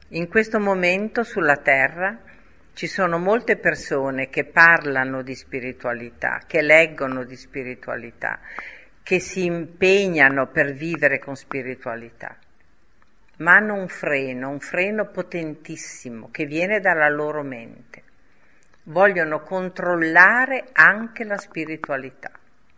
In questo momento sulla Terra ci sono molte persone che parlano di spiritualità, che leggono di spiritualità, che si impegnano per vivere con spiritualità, ma hanno un freno potentissimo che viene dalla loro mente. Vogliono controllare anche la spiritualità.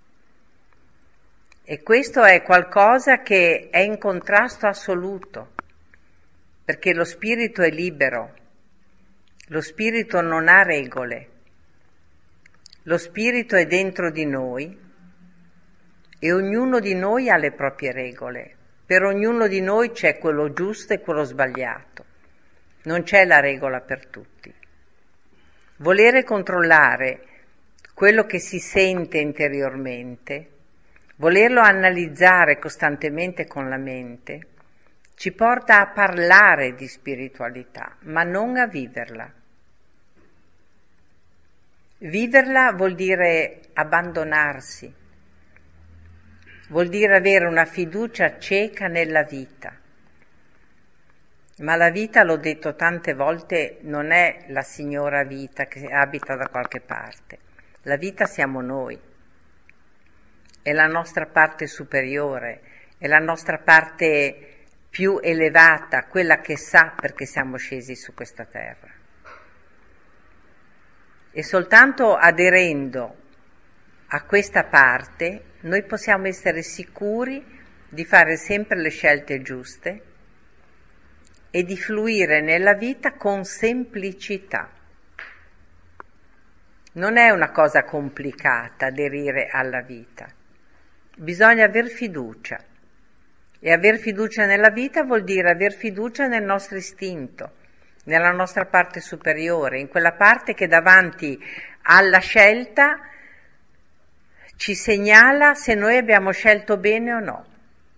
E questo è qualcosa che è in contrasto assoluto, perché lo spirito è libero, lo spirito non ha regole, lo spirito è dentro di noi e ognuno di noi ha le proprie regole. Per ognuno di noi c'è quello giusto e quello sbagliato, non c'è la regola per tutti. Volere controllare quello che si sente interiormente, volerlo analizzare costantemente con la mente, ci porta a parlare di spiritualità, ma non a viverla. Viverla vuol dire abbandonarsi, vuol dire avere una fiducia cieca nella vita. Ma la vita, l'ho detto tante volte, non è la signora vita che abita da qualche parte. La vita siamo noi. È la nostra parte superiore, è la nostra parte più elevata, quella che sa perché siamo scesi su questa terra. E soltanto aderendo a questa parte noi possiamo essere sicuri di fare sempre le scelte giuste e di fluire nella vita con semplicità. Non è una cosa complicata aderire alla vita. Bisogna aver fiducia. E aver fiducia nella vita vuol dire aver fiducia nel nostro istinto, nella nostra parte superiore, in quella parte che davanti alla scelta ci segnala se noi abbiamo scelto bene o no.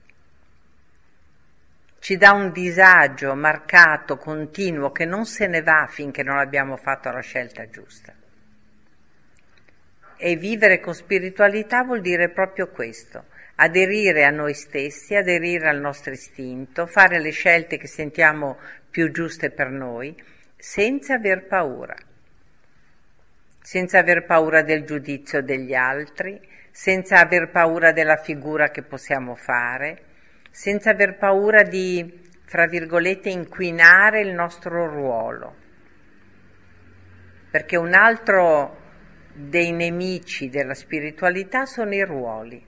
Ci dà un disagio marcato, continuo, che non se ne va finché non abbiamo fatto la scelta giusta. E vivere con spiritualità vuol dire proprio questo: aderire a noi stessi, aderire al nostro istinto, fare le scelte che sentiamo più giuste per noi, senza aver paura del giudizio degli altri, senza aver paura della figura che possiamo fare, senza aver paura di, fra virgolette, inquinare il nostro ruolo. Perché un altro dei nemici della spiritualità sono i ruoli.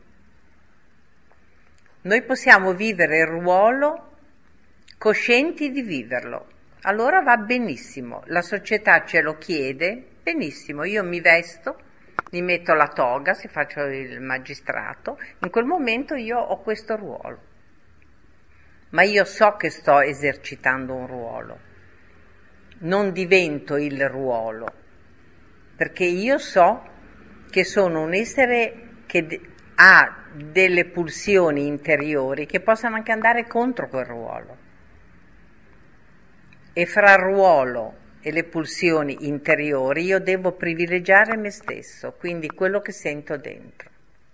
Noi possiamo vivere il ruolo coscienti di viverlo, allora va benissimo, la società ce lo chiede, benissimo, io mi vesto, mi metto la toga, se faccio il magistrato, in quel momento io ho questo ruolo, ma io so che sto esercitando un ruolo, non divento il ruolo, perché io so che sono un essere che ha delle pulsioni interiori che possano anche andare contro quel ruolo. E fra il ruolo e le pulsioni interiori io devo privilegiare me stesso, quindi quello che sento dentro.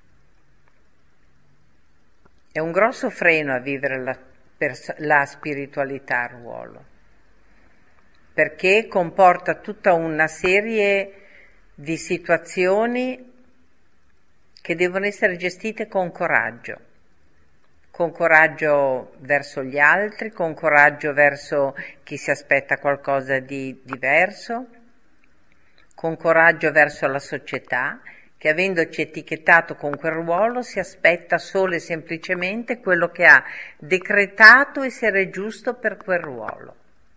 È un grosso freno a vivere la spiritualità a ruolo, perché comporta tutta una serie di situazioni che devono essere gestite con coraggio verso gli altri, con coraggio verso chi si aspetta qualcosa di diverso, con coraggio verso la società, che avendoci etichettato con quel ruolo si aspetta solo e semplicemente quello che ha decretato essere giusto per quel ruolo.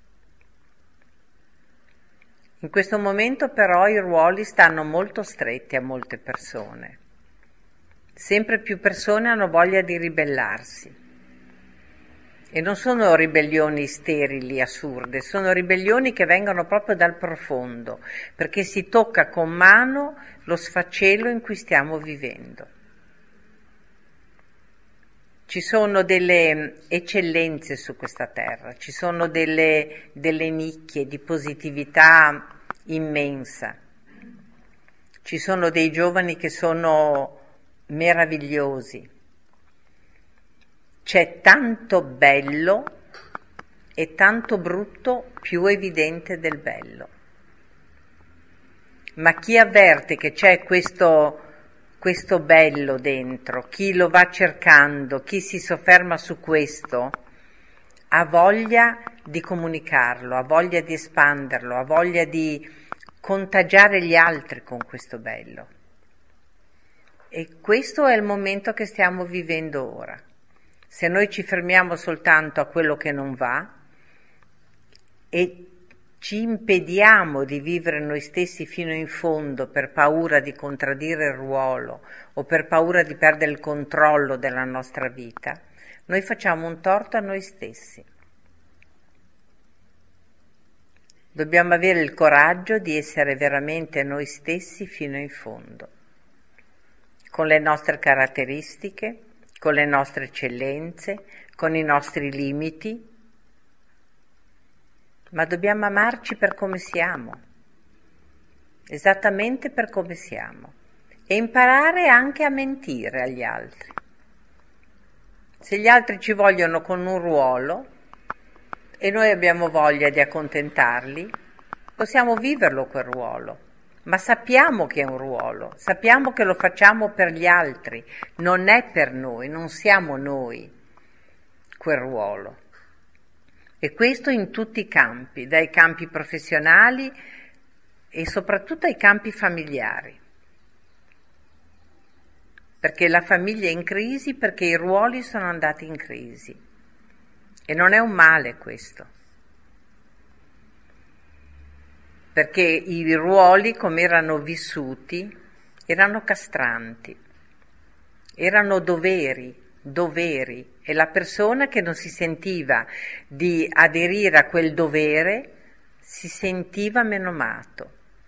In questo momento però i ruoli stanno molto stretti a molte persone. Sempre più persone hanno voglia di ribellarsi. E non sono ribellioni sterili, assurde, sono ribellioni che vengono proprio dal profondo, perché si tocca con mano lo sfacelo in cui stiamo vivendo. Ci sono delle eccellenze su questa terra, ci sono delle nicchie di positività immensa. Ci sono dei giovani che sono meravigliosi. C'è tanto bello e tanto brutto più evidente del bello. Ma chi avverte che c'è questo bello dentro, chi lo va cercando, chi si sofferma su questo, ha voglia di comunicarlo, ha voglia di espanderlo, ha voglia di contagiare gli altri con questo bello. E questo è il momento che stiamo vivendo ora. Se noi ci fermiamo soltanto a quello che non va e ci impediamo di vivere noi stessi fino in fondo per paura di contraddire il ruolo o per paura di perdere il controllo della nostra vita, noi facciamo un torto a noi stessi. Dobbiamo avere il coraggio di essere veramente noi stessi fino in fondo, con le nostre caratteristiche, con le nostre eccellenze, con i nostri limiti, ma dobbiamo amarci per come siamo, esattamente per come siamo, e imparare anche a mentire agli altri. Se gli altri ci vogliono con un ruolo e noi abbiamo voglia di accontentarli, possiamo viverlo quel ruolo, ma sappiamo che è un ruolo, sappiamo che lo facciamo per gli altri, non è per noi, non siamo noi quel ruolo. E questo in tutti i campi, dai campi professionali e soprattutto ai campi familiari. Perché la famiglia è in crisi, perché i ruoli sono andati in crisi. E non è un male questo. Perché i ruoli, come erano vissuti, erano castranti, erano doveri, e la persona che non si sentiva di aderire a quel dovere si sentiva menomato.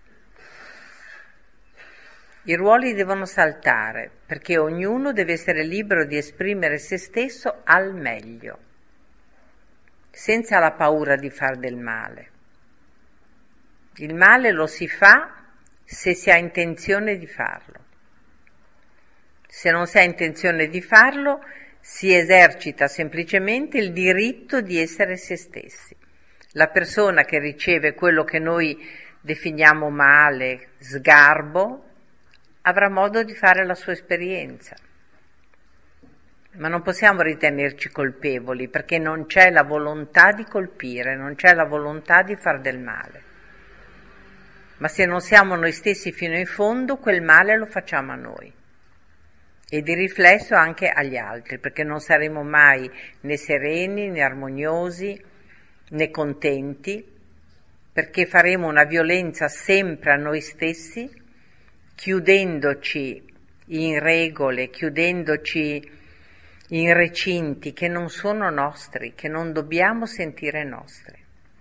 I ruoli devono saltare perché ognuno deve essere libero di esprimere se stesso al meglio, senza la paura di far del male. Il male lo si fa se si ha intenzione di farlo. Se non si ha intenzione di farlo, si esercita semplicemente il diritto di essere se stessi. La persona che riceve quello che noi definiamo male, sgarbo, avrà modo di fare la sua esperienza. Ma non possiamo ritenerci colpevoli perché non c'è la volontà di colpire, non c'è la volontà di far del male. Ma se non siamo noi stessi fino in fondo, quel male lo facciamo a noi. E di riflesso anche agli altri, perché non saremo mai né sereni, né armoniosi, né contenti, perché faremo una violenza sempre a noi stessi, chiudendoci in regole, chiudendoci in recinti che non sono nostri, che non dobbiamo sentire nostri.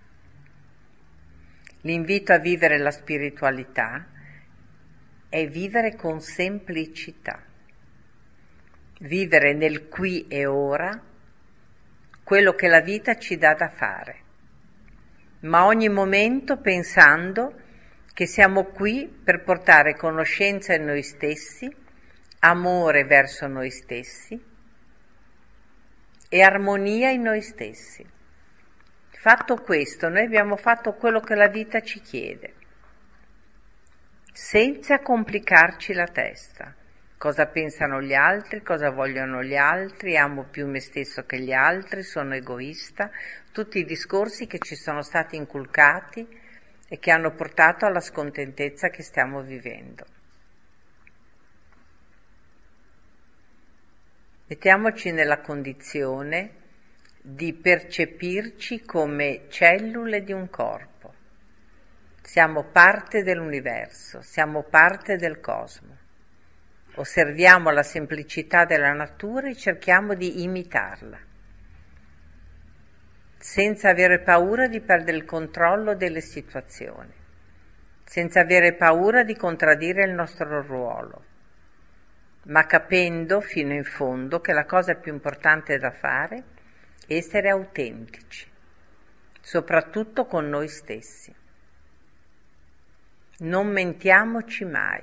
L'invito a vivere la spiritualità è vivere con semplicità. Vivere nel qui e ora quello che la vita ci dà da fare, ma ogni momento pensando che siamo qui per portare conoscenza in noi stessi, amore verso noi stessi e armonia in noi stessi. Fatto questo, noi abbiamo fatto quello che la vita ci chiede, senza complicarci la testa. Cosa pensano gli altri, cosa vogliono gli altri, amo più me stesso che gli altri, sono egoista, tutti i discorsi che ci sono stati inculcati e che hanno portato alla scontentezza che stiamo vivendo. Mettiamoci nella condizione di percepirci come cellule di un corpo. Siamo parte dell'universo, siamo parte del cosmo. Osserviamo la semplicità della natura e cerchiamo di imitarla, senza avere paura di perdere il controllo delle situazioni, senza avere paura di contraddire il nostro ruolo, ma capendo fino in fondo che la cosa più importante da fare è essere autentici, soprattutto con noi stessi. Non mentiamoci mai.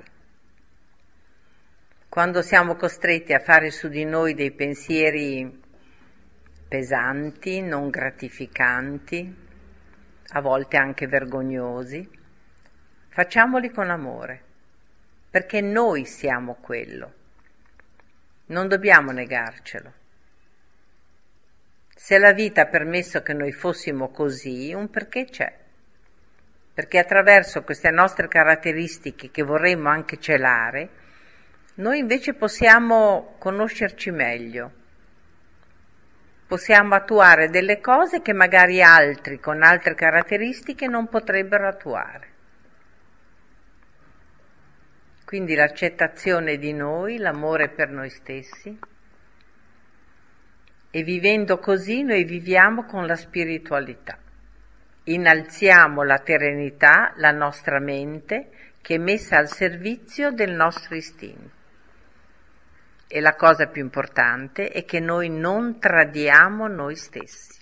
Quando siamo costretti a fare su di noi dei pensieri pesanti, non gratificanti, a volte anche vergognosi, facciamoli con amore, perché noi siamo quello. Non dobbiamo negarcelo. Se la vita ha permesso che noi fossimo così, un perché c'è. Perché attraverso queste nostre caratteristiche che vorremmo anche celare, noi invece possiamo conoscerci meglio. Possiamo attuare delle cose che magari altri con altre caratteristiche non potrebbero attuare. Quindi l'accettazione di noi, l'amore per noi stessi, e vivendo così noi viviamo con la spiritualità. Innalziamo la serenità, la nostra mente, che è messa al servizio del nostro istinto. E la cosa più importante è che noi non tradiamo noi stessi.